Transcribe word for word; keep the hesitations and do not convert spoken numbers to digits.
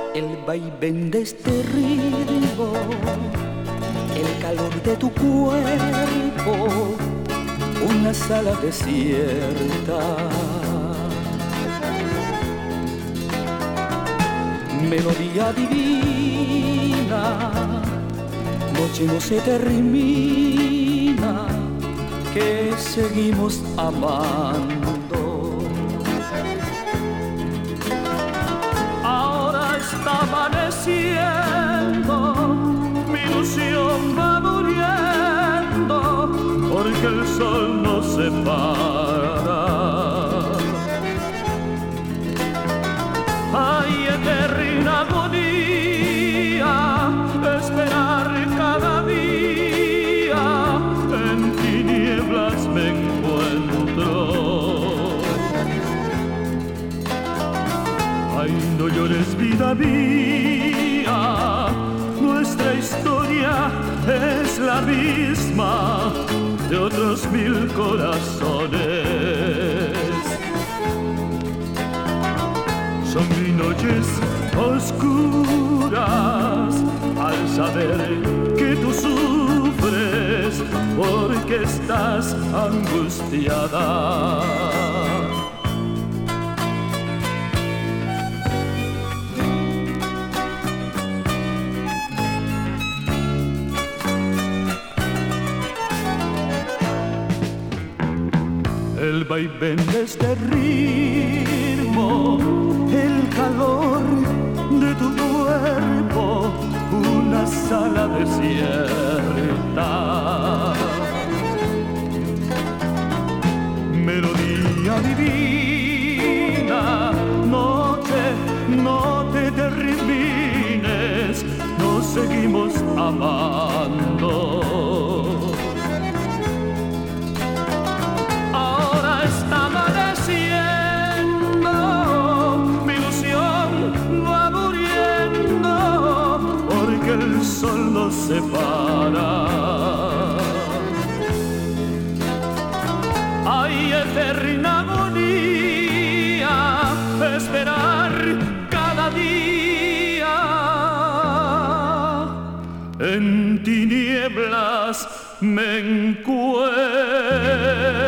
el vaivén de este ritmo, el calor de tu cuerpo, una sala desierta. Melodía divina, noche no se termina, que seguimos amando. Ahora está amaneciendo, mi ilusión va muriendo, porque el sol nos separa. Hay eterna agonía, esperar cada día, en tinieblas me encuentro. Ay, no llores, vida mía, nuestra historia es la misma de otros mil corazones. Son mis noches oscuras al saber que tú sufres porque estás angustiada. El vaivén de este ritmo, el calor de tu cuerpo, una sala desierta. Melodía divina, noche, no te termines, nos seguimos amando. El sol nos separa. Hay eterna agonía, esperar cada día, en tinieblas me encuentro.